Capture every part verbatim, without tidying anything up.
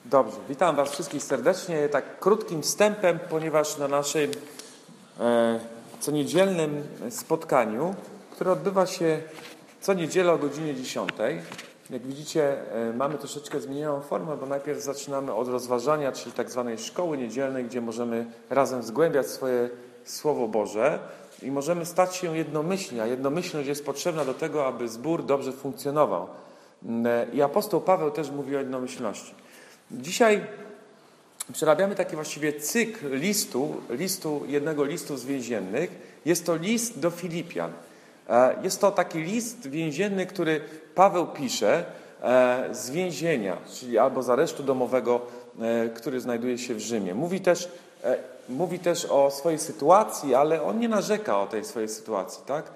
Dobrze, witam Was wszystkich serdecznie, tak krótkim wstępem, ponieważ na naszym e, coniedzielnym spotkaniu, które odbywa się co niedzielę o godzinie dziesiątej, jak widzicie, e, mamy troszeczkę zmienioną formę, bo najpierw zaczynamy od rozważania, czyli tak zwanej szkoły niedzielnej, gdzie możemy razem zgłębiać swoje Słowo Boże i możemy stać się jednomyślni, a jednomyślność jest potrzebna do tego, aby zbór dobrze funkcjonował. E, I apostoł Paweł też mówi o jednomyślności. Dzisiaj przerabiamy taki właściwie cykl listu, listu, jednego listu z więziennych. Jest to list do Filipian. Jest to taki list więzienny, który Paweł pisze z więzienia, czyli albo z aresztu domowego, który znajduje się w Rzymie. Mówi też, mówi też o swojej sytuacji, ale on nie narzeka o tej swojej sytuacji, tak?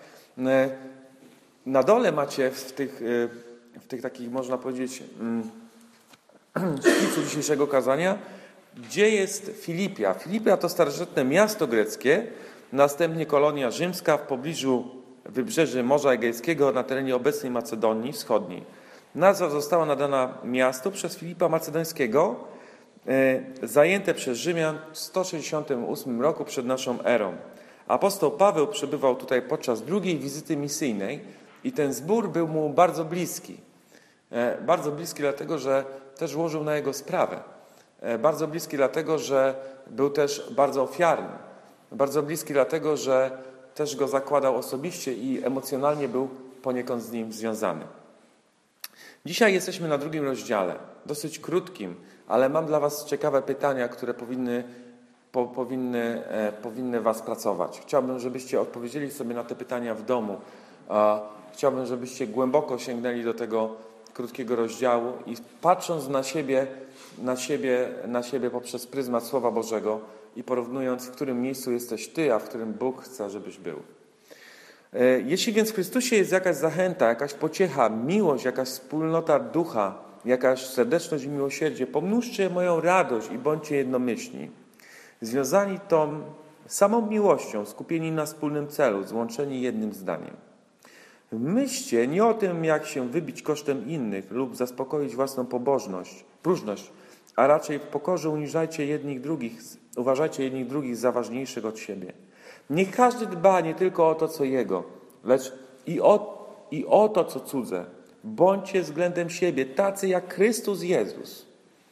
Na dole macie w tych, w tych takich, można powiedzieć, szkicu dzisiejszego kazania, gdzie jest Filipia. Filipia to starożytne miasto greckie, następnie kolonia rzymska w pobliżu wybrzeży Morza Egejskiego na terenie obecnej Macedonii Wschodniej. Nazwa została nadana miastu przez Filipa Macedońskiego, e, zajęte przez Rzymian w sto sześćdziesiątym ósmym roku przed naszą erą. Apostoł Paweł przebywał tutaj podczas drugiej wizyty misyjnej i ten zbór był mu bardzo bliski. E, bardzo bliski dlatego, że też łożył na jego sprawę. Bardzo bliski dlatego, że był też bardzo ofiarny. Bardzo bliski dlatego, że też go zakładał osobiście i emocjonalnie był poniekąd z nim związany. Dzisiaj jesteśmy na drugim rozdziale, dosyć krótkim, ale mam dla Was ciekawe pytania, które powinny, po, powinny, e, powinny Was pracować. Chciałbym, żebyście odpowiedzieli sobie na te pytania w domu. E, chciałbym, żebyście głęboko sięgnęli do tego krótkiego rozdziału i patrząc na siebie, na siebie, na siebie poprzez pryzmat Słowa Bożego i porównując, w którym miejscu jesteś Ty, a w którym Bóg chce, żebyś był. Jeśli więc w Chrystusie jest jakaś zachęta, jakaś pociecha, miłość, jakaś wspólnota ducha, jakaś serdeczność i miłosierdzie, pomnóżcie moją radość i bądźcie jednomyślni. Związani tą samą miłością, skupieni na wspólnym celu, złączeni jednym zdaniem. Myślcie nie o tym, jak się wybić kosztem innych lub zaspokoić własną pobożność, próżność, a raczej w pokorze uniżajcie jednych drugich, uważajcie jednych drugich za ważniejszych od siebie. Niech każdy dba nie tylko o to, co jego, lecz i o, i o to, co cudze. Bądźcie względem siebie tacy jak Chrystus Jezus.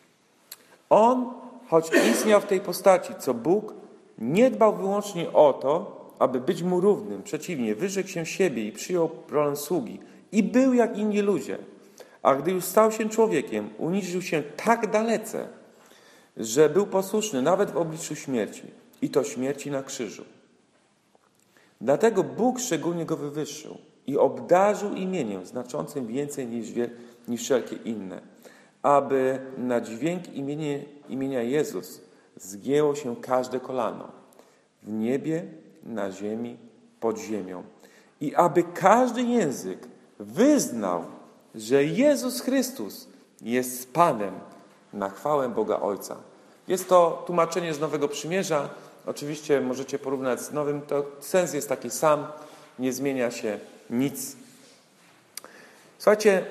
On, choć istniał w tej postaci, co Bóg, nie dbał wyłącznie o to, aby być mu równym. Przeciwnie, wyrzekł się siebie i przyjął rolę sługi. I był jak inni ludzie. A gdy już stał się człowiekiem, uniżył się tak dalece, że był posłuszny nawet w obliczu śmierci. I to śmierci na krzyżu. Dlatego Bóg szczególnie go wywyższył i obdarzył imieniem znaczącym więcej niż, wie, niż wszelkie inne. Aby na dźwięk imienia, imienia Jezus zgięło się każde kolano. W niebie, na ziemi, pod ziemią. I aby każdy język wyznał, że Jezus Chrystus jest Panem na chwałę Boga Ojca. Jest to tłumaczenie z Nowego Przymierza. Oczywiście możecie porównać z Nowym. To sens jest taki sam. Nie zmienia się nic. Słuchajcie,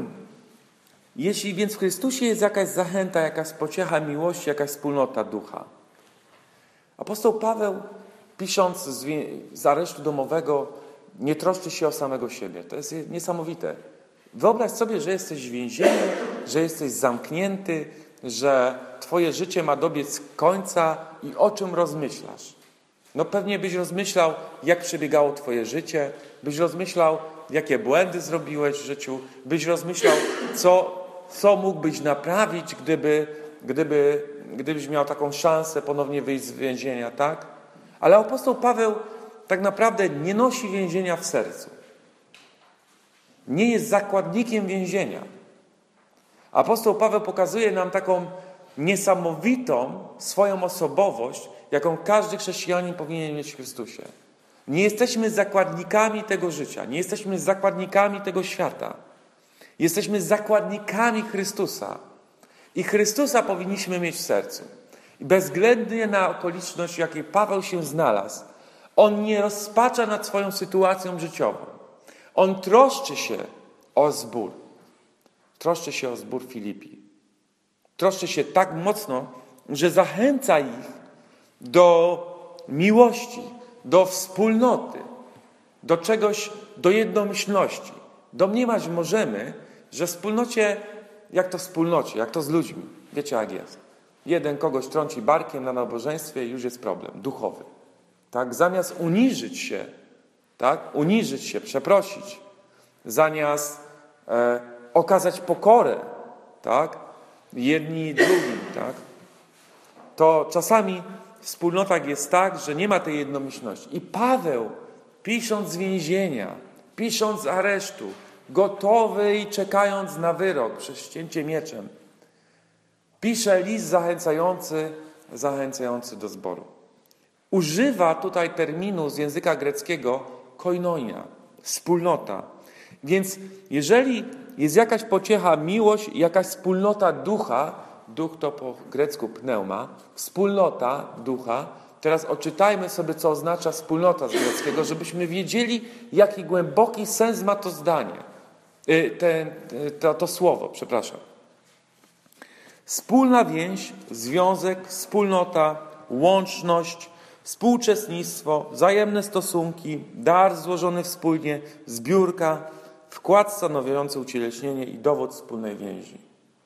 jeśli więc w Chrystusie jest jakaś zachęta, jakaś pociecha miłości, jakaś wspólnota ducha. Apostoł Paweł, pisząc z, z aresztu domowego, nie troszczy się o samego siebie. To jest niesamowite. Wyobraź sobie, że jesteś w więzieniu, że jesteś zamknięty, że twoje życie ma dobiec końca i o czym rozmyślasz? No pewnie byś rozmyślał, jak przebiegało twoje życie, byś rozmyślał, jakie błędy zrobiłeś w życiu, byś rozmyślał, co, co mógłbyś naprawić, gdyby, gdyby, gdybyś miał taką szansę ponownie wyjść z więzienia, tak? Ale apostoł Paweł tak naprawdę nie nosi więzienia w sercu. Nie jest zakładnikiem więzienia. Apostoł Paweł pokazuje nam taką niesamowitą swoją osobowość, jaką każdy chrześcijanin powinien mieć w Chrystusie. Nie jesteśmy zakładnikami tego życia. Nie jesteśmy zakładnikami tego świata. Jesteśmy zakładnikami Chrystusa. I Chrystusa powinniśmy mieć w sercu. I bezwzględnie na okoliczność, w jakiej Paweł się znalazł, on nie rozpacza nad swoją sytuacją życiową. On troszczy się o zbór. Troszczy się o zbór Filipi. troszczy się tak mocno, że zachęca ich do miłości, do wspólnoty, do czegoś, do jednomyślności. Domniemać możemy, że w wspólnocie, jak to w wspólnocie, jak to z ludźmi, wiecie jak jest. Jeden kogoś trąci barkiem na nabożeństwie i już jest problem duchowy. Tak? Zamiast uniżyć się, tak? uniżyć się, przeprosić, zamiast e, okazać pokorę, tak? jedni drugim, tak? to czasami w wspólnotach jest tak, że nie ma tej jednomyślności. I Paweł, pisząc z więzienia, pisząc z aresztu, gotowy i czekając na wyrok przez ścięcie mieczem, pisze list zachęcający, zachęcający do zboru. Używa tutaj terminu z języka greckiego koinonia, wspólnota. Więc jeżeli jest jakaś pociecha, miłość, jakaś wspólnota ducha, duch to po grecku pneuma, wspólnota ducha. Teraz odczytajmy sobie, co oznacza wspólnota z greckiego, żebyśmy wiedzieli, jaki głęboki sens ma to zdanie, te, to, to słowo, przepraszam. Wspólna więź, związek, wspólnota, łączność, współuczestnictwo, wzajemne stosunki, dar złożony wspólnie, zbiórka, wkład stanowiący ucieleśnienie i dowód wspólnej więzi.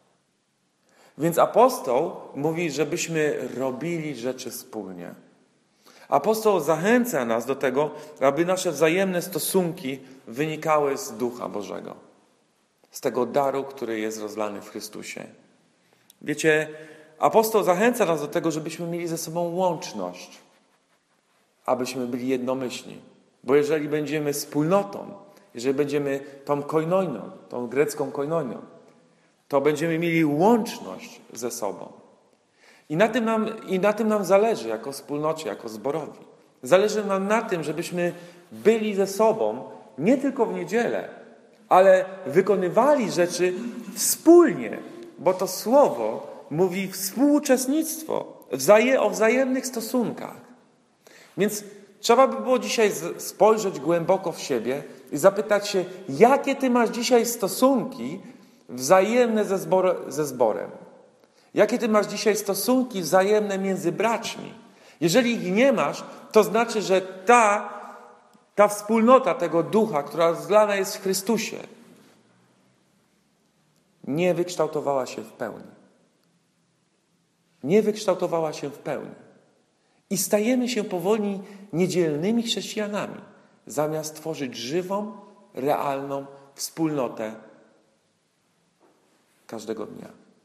Więc apostoł mówi, żebyśmy robili rzeczy wspólnie. Apostoł zachęca nas do tego, aby nasze wzajemne stosunki wynikały z Ducha Bożego. Z tego daru, który jest rozlany w Chrystusie. Wiecie, apostoł zachęca nas do tego, żebyśmy mieli ze sobą łączność. Abyśmy byli jednomyślni. Bo jeżeli będziemy wspólnotą, jeżeli będziemy tą koinonią, tą grecką koinonią, to będziemy mieli łączność ze sobą. I na tym nam, i na tym nam zależy jako wspólnocie, jako zborowi. Zależy nam na tym, żebyśmy byli ze sobą nie tylko w niedzielę, ale wykonywali rzeczy wspólnie, bo to słowo mówi współuczestnictwo, wzaje, o wzajemnych stosunkach. Więc trzeba by było dzisiaj spojrzeć głęboko w siebie i zapytać się, jakie ty masz dzisiaj stosunki wzajemne ze, zbor, ze zborem. Jakie ty masz dzisiaj stosunki wzajemne między braćmi? Jeżeli ich nie masz, to znaczy, że ta, ta wspólnota tego ducha, która zlana jest w Chrystusie, nie wykształtowała się w pełni. Nie wykształtowała się w pełni. I stajemy się powoli niedzielnymi chrześcijanami, zamiast tworzyć żywą, realną wspólnotę każdego dnia.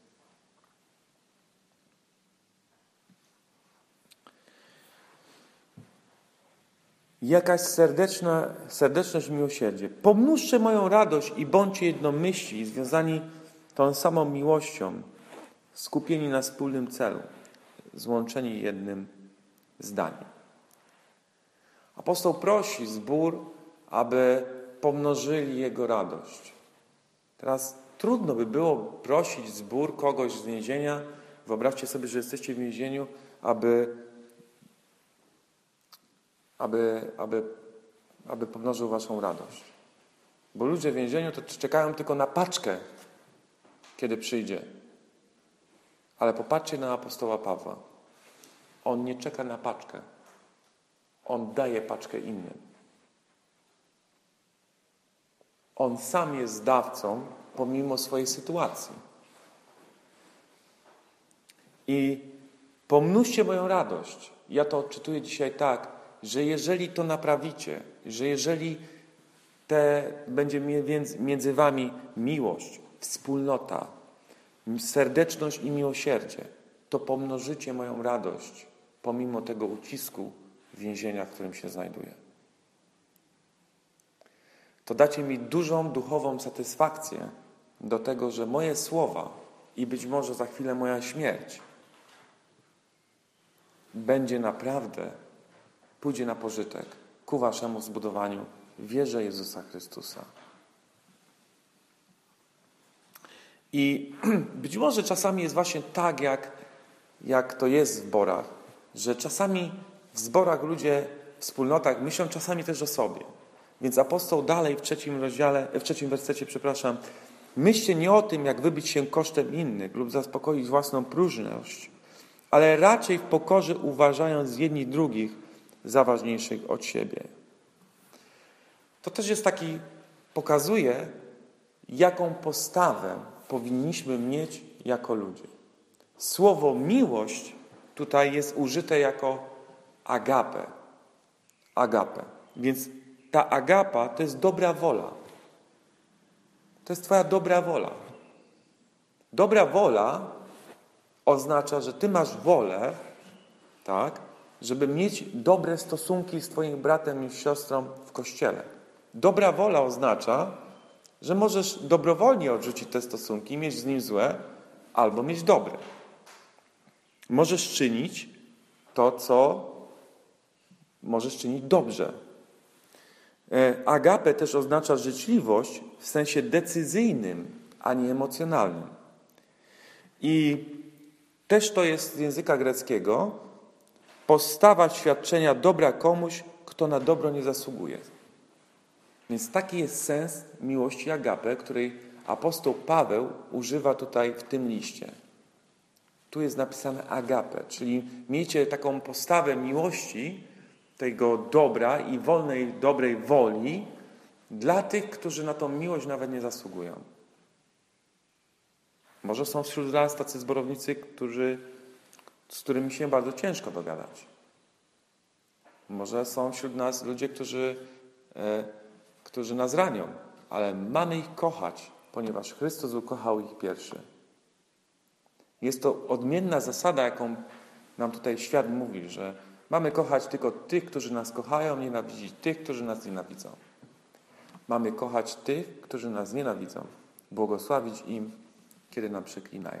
Jakaś serdeczna, serdeczność i miłosierdzie. Pomnóżcie moją radość i bądźcie jednomyślni, związani tą samą miłością, skupieni na wspólnym celu, złączeni jednym zdaniem. Apostoł prosi zbór, aby pomnożyli jego radość. Teraz trudno by było prosić zbór kogoś z więzienia, wyobraźcie sobie, że jesteście w więzieniu, aby, aby, aby, aby pomnożył waszą radość. Bo ludzie w więzieniu to czekają tylko na paczkę, kiedy przyjdzie. Ale popatrzcie na apostoła Pawła. On nie czeka na paczkę. On daje paczkę innym. On sam jest dawcą pomimo swojej sytuacji. I pomnóżcie moją radość. Ja to odczytuję dzisiaj tak, że jeżeli to naprawicie, że jeżeli te, będzie między, między wami miłość, wspólnota, serdeczność i miłosierdzie, to pomnożycie moją radość pomimo tego ucisku więzienia, w którym się znajduję. To dacie mi dużą duchową satysfakcję do tego, że moje słowa i być może za chwilę moja śmierć będzie naprawdę, pójdzie na pożytek ku waszemu zbudowaniu w wierze Jezusa Chrystusa. I być może czasami jest właśnie tak, jak, jak to jest w zborach, że czasami w zborach ludzie, w wspólnotach myślą czasami też o sobie. Więc apostoł dalej w trzecim rozdziale, w trzecim wersecie, przepraszam, Myślcie nie o tym, jak wybić się kosztem innych lub zaspokoić własną próżność, ale raczej w pokorze uważając jedni drugich za ważniejszych od siebie. To też jest taki, pokazuje, jaką postawę powinniśmy mieć jako ludzie. Słowo miłość tutaj jest użyte jako agapę. Agapę. Więc ta agapa to jest dobra wola. To jest twoja dobra wola. Dobra wola oznacza, że ty masz wolę, tak, żeby mieć dobre stosunki z twoim bratem i siostrą w kościele. Dobra wola oznacza, że możesz dobrowolnie odrzucić te stosunki, mieć z nim złe, albo mieć dobre. Możesz czynić to, co możesz czynić dobrze. Agapę też oznacza życzliwość w sensie decyzyjnym, a nie emocjonalnym. I też to jest z języka greckiego postawa świadczenia dobra komuś, kto na dobro nie zasługuje. Więc taki jest sens miłości agapę, której apostoł Paweł używa tutaj w tym liście. Tu jest napisane agapę, czyli miejcie taką postawę miłości, tego dobra i wolnej, dobrej woli dla tych, którzy na tą miłość nawet nie zasługują. Może są wśród nas tacy zborownicy, którzy, z którymi się bardzo ciężko dogadać. Może są wśród nas ludzie, którzy, e, którzy nas ranią, ale mamy ich kochać, ponieważ Chrystus ukochał ich pierwszy. Jest to odmienna zasada, jaką nam tutaj świat mówi, że mamy kochać tylko tych, którzy nas kochają, nienawidzić tych, którzy nas nienawidzą. Mamy kochać tych, którzy nas nienawidzą, błogosławić im, kiedy nam przeklinają.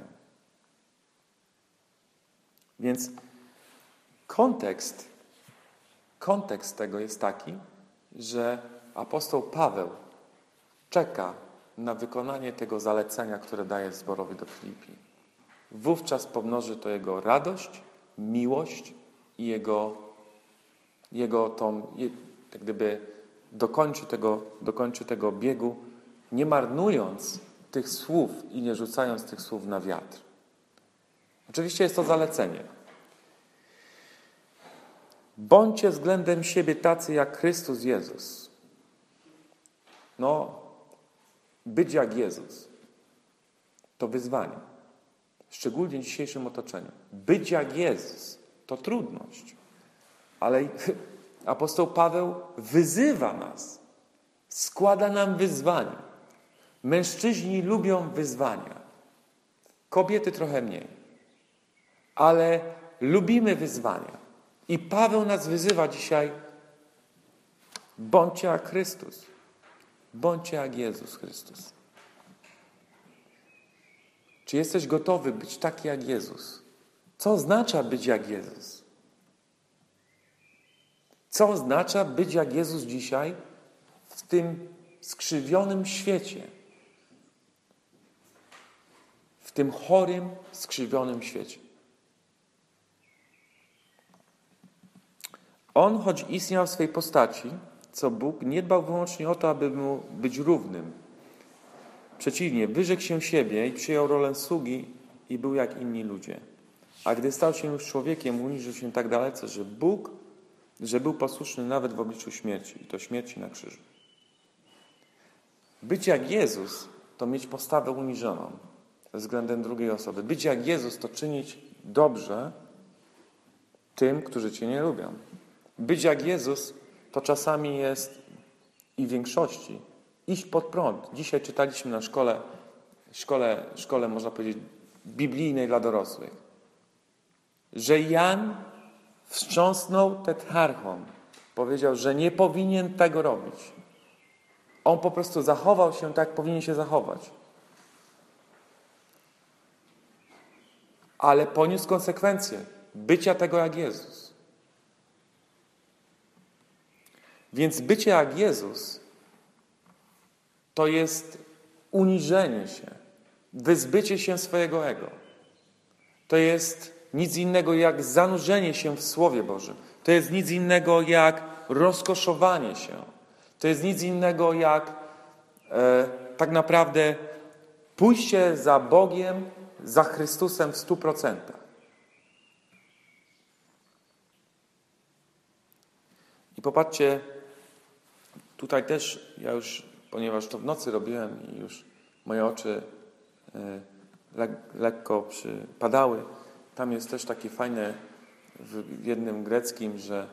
Więc kontekst, kontekst tego jest taki, że apostoł Paweł czeka na wykonanie tego zalecenia, które daje zborowi do Filipi. Wówczas pomnoży to jego radość, miłość i jego, jego tą, jak gdyby dokończy tego, dokończy tego biegu, nie marnując tych słów i nie rzucając tych słów na wiatr. Oczywiście jest to zalecenie. Bądźcie względem siebie tacy jak Chrystus Jezus. No, być jak Jezus to wyzwanie. Szczególnie w dzisiejszym otoczeniu. Być jak Jezus to trudność. Ale apostoł Paweł wyzywa nas. Składa nam wyzwania. Mężczyźni lubią wyzwania. Kobiety trochę mniej. Ale lubimy wyzwania. I Paweł nas wyzywa dzisiaj. Bądźcie jak Chrystus. Bądźcie jak Jezus Chrystus. Czy jesteś gotowy być taki jak Jezus? Co oznacza być jak Jezus? Co oznacza być jak Jezus dzisiaj w tym skrzywionym świecie? W tym chorym, skrzywionym świecie. On, choć istniał w swej postaci, co Bóg, nie dbał wyłącznie o to, aby mu być równym. Przeciwnie, wyrzekł się siebie i przyjął rolę sługi i był jak inni ludzie. A gdy stał się już człowiekiem, uniżył się tak dalece, że Bóg, że był posłuszny nawet w obliczu śmierci, i to śmierci na krzyżu. Być jak Jezus to mieć postawę uniżoną względem drugiej osoby. Być jak Jezus to czynić dobrze tym, którzy Cię nie lubią. Być jak Jezus to czasami jest i w większości iść pod prąd. Dzisiaj czytaliśmy na szkole, szkole, szkole można powiedzieć biblijnej dla dorosłych, że Jan wstrząsnął tetrarchą. Powiedział, że nie powinien tego robić. On po prostu zachował się tak, jak powinien się zachować. Ale poniósł konsekwencje bycia tego jak Jezus. Więc bycie jak Jezus to jest uniżenie się, wyzbycie się swojego ego. To jest nic innego jak zanurzenie się w Słowie Bożym. To jest nic innego jak rozkoszowanie się. To jest nic innego jak e, tak naprawdę Pójście za Bogiem, za Chrystusem w stu procentach. I popatrzcie, tutaj też, ja już, ponieważ to w nocy robiłem i już moje oczy le, lekko przypadały, tam jest też takie fajne w jednym greckim, że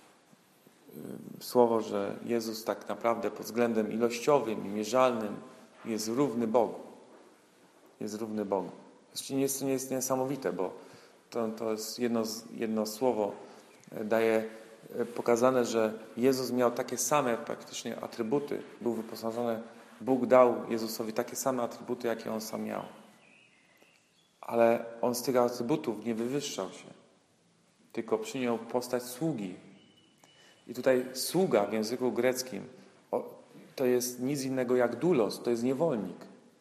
słowo, że Jezus tak naprawdę pod względem ilościowym i mierzalnym jest równy Bogu. Jest równy Bogu. To jest, nie jest niesamowite, bo to, to jest jedno, jedno słowo daje pokazane, że Jezus miał takie same praktycznie atrybuty. Był wyposażony, Bóg dał Jezusowi takie same atrybuty, jakie On sam miał. Ale On z tych atrybutów nie wywyższał się, tylko przyjął postać sługi. I tutaj sługa w języku greckim to jest nic innego jak doulos, to jest niewolnik.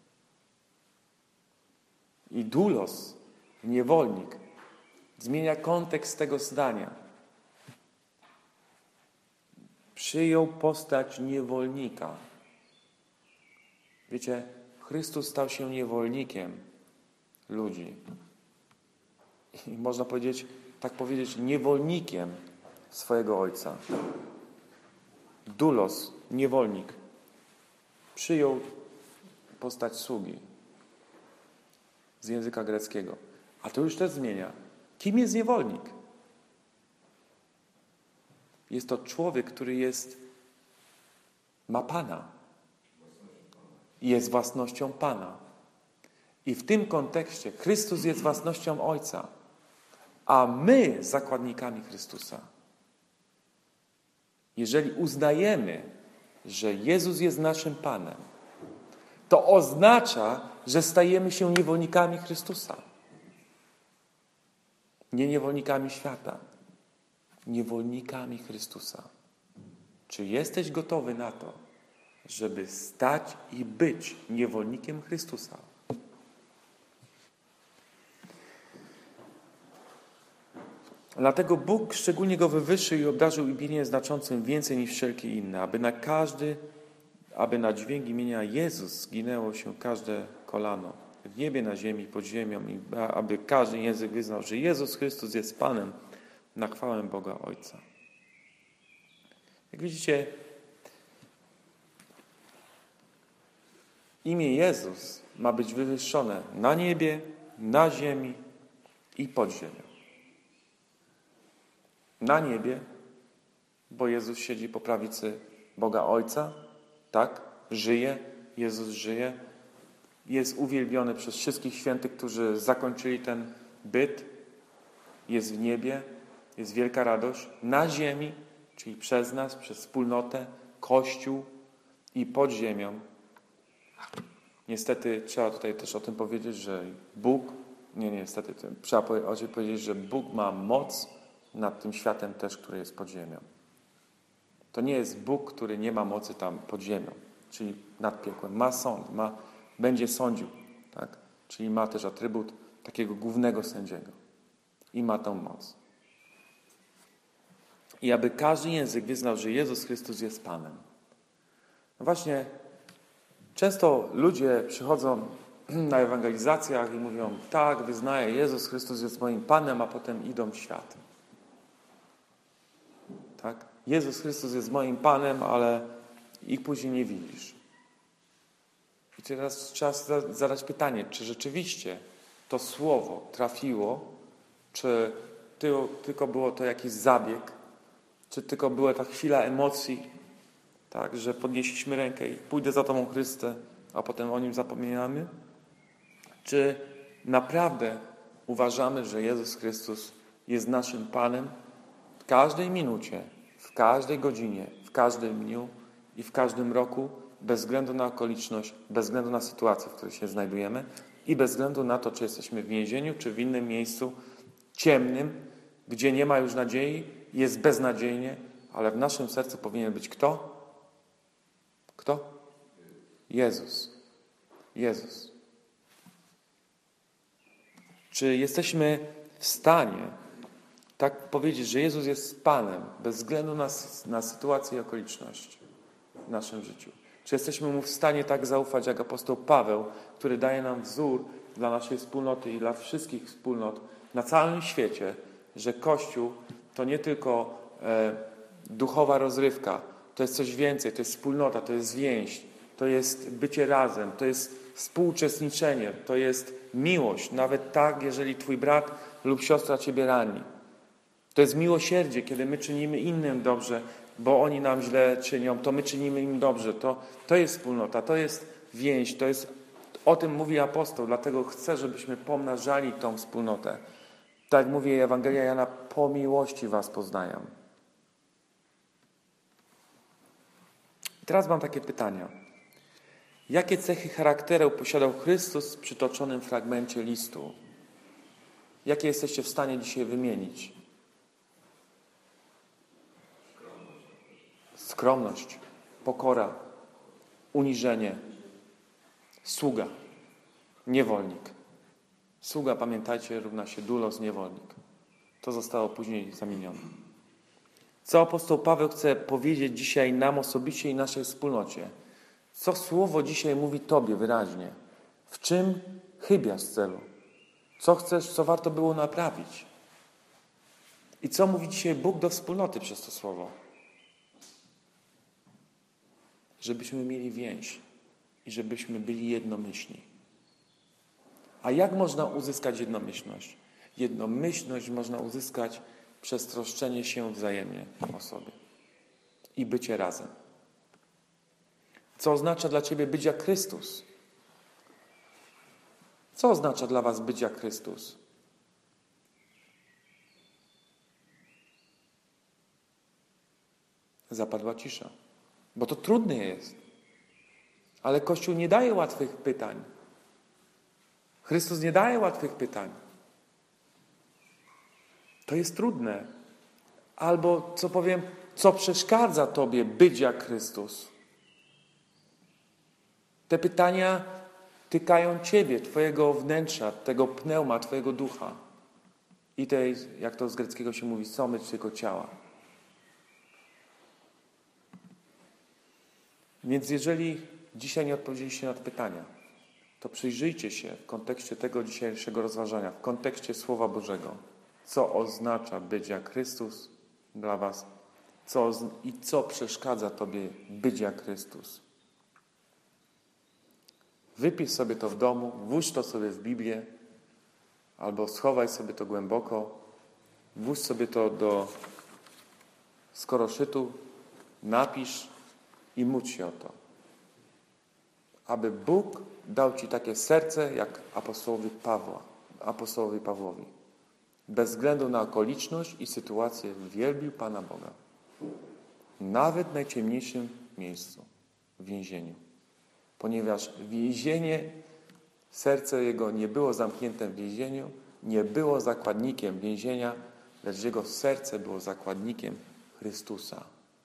I doulos, niewolnik, zmienia kontekst tego zdania. Przyjął postać niewolnika. Wiecie, Chrystus stał się niewolnikiem ludzi. I można powiedzieć, tak powiedzieć, niewolnikiem swojego Ojca. Doulos, niewolnik, przyjął postać sługi z języka greckiego. A to już też zmienia. Kim jest niewolnik? Jest to człowiek, który jest, ma Pana. Jest własnością Pana. I w tym kontekście Chrystus jest własnością Ojca, a my zakładnikami Chrystusa. Jeżeli uznajemy, że Jezus jest naszym Panem, to oznacza, że stajemy się niewolnikami Chrystusa. Nie niewolnikami świata. Niewolnikami Chrystusa. Czy jesteś gotowy na to, żeby stać i być niewolnikiem Chrystusa? Dlatego Bóg szczególnie go wywyższył i obdarzył imieniem znaczącym więcej niż wszelkie inne, aby na każdy, aby na dźwięk imienia Jezus zginęło się każde kolano w niebie, na ziemi, pod ziemią, i aby każdy język wyznał, że Jezus Chrystus jest Panem, na chwałę Boga Ojca. Jak widzicie, imię Jezus ma być wywyższone na niebie, na ziemi i pod ziemią. Na niebie, bo Jezus siedzi po prawicy Boga Ojca, tak? Żyje, Jezus żyje, jest uwielbiony przez wszystkich świętych, którzy zakończyli ten byt, jest w niebie, jest wielka radość. Na ziemi, czyli przez nas, przez wspólnotę, Kościół i pod ziemią. Niestety trzeba tutaj też o tym powiedzieć, że Bóg, nie, nie, niestety, trzeba powiedzieć, że Bóg ma moc nad tym światem też, który jest pod ziemią. To nie jest Bóg, który nie ma mocy tam pod ziemią, czyli nad piekłem. Ma sąd, ma, będzie sądził, tak? Czyli ma też atrybut takiego głównego sędziego. I ma tą moc. I aby każdy język wyznał, że Jezus Chrystus jest Panem. No właśnie, często ludzie przychodzą na ewangelizacjach i mówią, tak, wyznaję, Jezus Chrystus jest moim Panem, a potem idą w świat. Tak? Jezus Chrystus jest moim Panem, ale ich później nie widzisz. I teraz trzeba zadać pytanie, czy rzeczywiście to słowo trafiło, czy tylko było to jakiś zabieg, czy tylko była ta chwila emocji, tak, że podnieśliśmy rękę i pójdę za Tobą, Chryste, a potem o Nim zapominamy? Czy naprawdę uważamy, że Jezus Chrystus jest naszym Panem w każdej minucie, w każdej godzinie, w każdym dniu i w każdym roku, bez względu na okoliczność, bez względu na sytuację, w której się znajdujemy i bez względu na to, czy jesteśmy w więzieniu, czy w innym miejscu ciemnym, gdzie nie ma już nadziei, jest beznadziejnie, ale w naszym sercu powinien być kto? Kto? Jezus. Jezus. Czy jesteśmy w stanie tak powiedzieć, że Jezus jest Panem, bez względu na, na sytuację i okoliczności w naszym życiu? Czy jesteśmy Mu w stanie tak zaufać jak apostoł Paweł, który daje nam wzór dla naszej wspólnoty i dla wszystkich wspólnot na całym świecie, że Kościół to nie tylko e, duchowa rozrywka, to jest coś więcej, to jest wspólnota, to jest więź, to jest bycie razem, to jest współuczestniczenie, to jest miłość, nawet tak, jeżeli Twój brat lub siostra Ciebie rani. To jest miłosierdzie, kiedy my czynimy innym dobrze, bo oni nam źle czynią, to my czynimy im dobrze. To, to jest wspólnota, to jest więź, to jest, o tym mówi apostoł, dlatego chcę, żebyśmy pomnażali tą wspólnotę. Tak jak mówi Ewangelia Jana, po miłości was poznają. Teraz mam takie pytania. Jakie cechy charakteru posiadał Chrystus w przytoczonym fragmencie listu? Jakie jesteście w stanie dzisiaj wymienić? Skromność, pokora, uniżenie, sługa, niewolnik. Sługa, pamiętajcie, równa się doulos, niewolnik. To zostało później zamienione. Co apostoł Paweł chce powiedzieć dzisiaj nam osobiście i naszej wspólnocie? Co słowo dzisiaj mówi Tobie wyraźnie? W czym chybiasz celu? Co chcesz, co warto było naprawić? I co mówi dzisiaj Bóg do wspólnoty przez to słowo? Żebyśmy mieli więź i żebyśmy byli jednomyślni. A jak można uzyskać jednomyślność? Jednomyślność można uzyskać przez troszczenie się wzajemnie o sobie i bycie razem. Co oznacza dla Ciebie być jak Chrystus? Co oznacza dla Was być jak Chrystus? Zapadła cisza. Bo to trudne jest. Ale Kościół nie daje łatwych pytań. Chrystus nie daje łatwych pytań. To jest trudne. Albo, co powiem, co przeszkadza Tobie być jak Chrystus? Te pytania tykają Ciebie, Twojego wnętrza, tego pneuma, Twojego ducha. I tej, jak to z greckiego się mówi, somy Twojego ciała. Więc jeżeli dzisiaj nie odpowiedzieliście na te pytania, to przyjrzyjcie się w kontekście tego dzisiejszego rozważania, w kontekście Słowa Bożego, co oznacza być jak Chrystus dla Was co, i co przeszkadza Tobie być jak Chrystus. Wypisz sobie to w domu, włóż to sobie w Biblię, albo schowaj sobie to głęboko, włóż sobie to do skoroszytu, napisz i módl się o to. Aby Bóg dał Ci takie serce, jak apostołowi Pawła, apostołowi Pawłowi. Bez względu na okoliczność i sytuację wielbił Pana Boga. Nawet w najciemniejszym miejscu, w więzieniu. Ponieważ więzienie, serce jego nie było zamknięte w więzieniu, nie było zakładnikiem więzienia, lecz jego serce było zakładnikiem Chrystusa.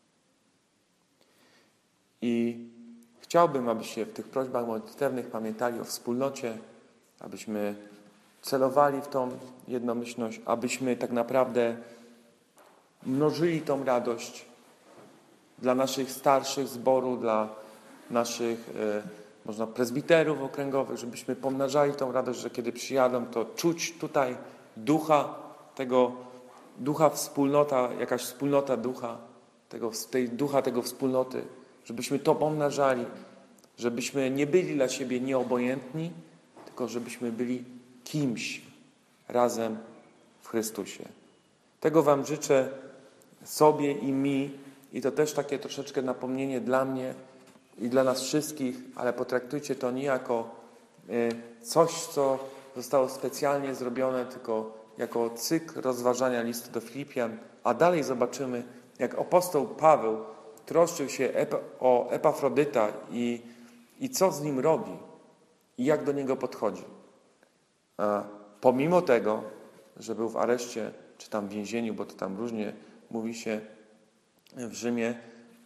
I chciałbym, abyście w tych prośbach modlitewnych pamiętali o wspólnocie, abyśmy celowali w tą jednomyślność, abyśmy tak naprawdę mnożyli tą radość dla naszych starszych zboru, dla naszych e, można prezbiterów okręgowych, żebyśmy pomnażali tą radość, że kiedy przyjadą, to czuć tutaj ducha tego, ducha wspólnota, jakaś wspólnota ducha, tego, tej ducha tego wspólnoty, żebyśmy to pomnażali, żebyśmy nie byli dla siebie nieobojętni, tylko żebyśmy byli kimś razem w Chrystusie. Tego Wam życzę sobie i mi i to też takie troszeczkę napomnienie dla mnie i dla nas wszystkich, ale potraktujcie to nie jako coś, co zostało specjalnie zrobione, tylko jako cykl rozważania listu do Filipian, a dalej zobaczymy, jak apostoł Paweł troszczył się o Epafrodyta i, i co z nim robi i jak do niego podchodzi. A pomimo tego, że był w areszcie, czy tam w więzieniu, bo to tam różnie mówi się w Rzymie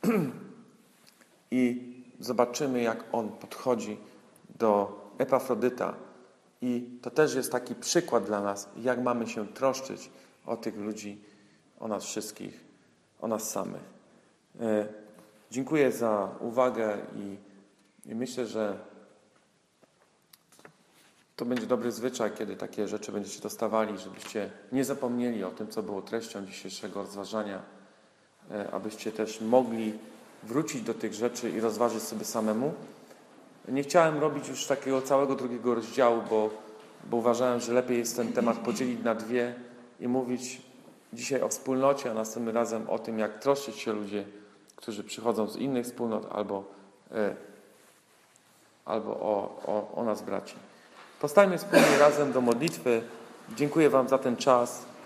i zobaczymy, jak on podchodzi do Epafrodyta i to też jest taki przykład dla nas, jak mamy się troszczyć o tych ludzi, o nas wszystkich, o nas samych. Dziękuję za uwagę i I myślę, że to będzie dobry zwyczaj, kiedy takie rzeczy będziecie dostawali, żebyście nie zapomnieli o tym, co było treścią dzisiejszego rozważania, abyście też mogli wrócić do tych rzeczy i rozważyć sobie samemu. Nie chciałem robić już takiego całego drugiego rozdziału, bo, bo uważałem, że lepiej jest ten temat podzielić na dwie i mówić dzisiaj o wspólnocie, a następnym razem o tym, jak troszczyć się ludzie, którzy przychodzą z innych wspólnot albo, e, albo o, o, o nas braci. Powstańmy wspólnie razem do modlitwy. Dziękuję Wam za ten czas.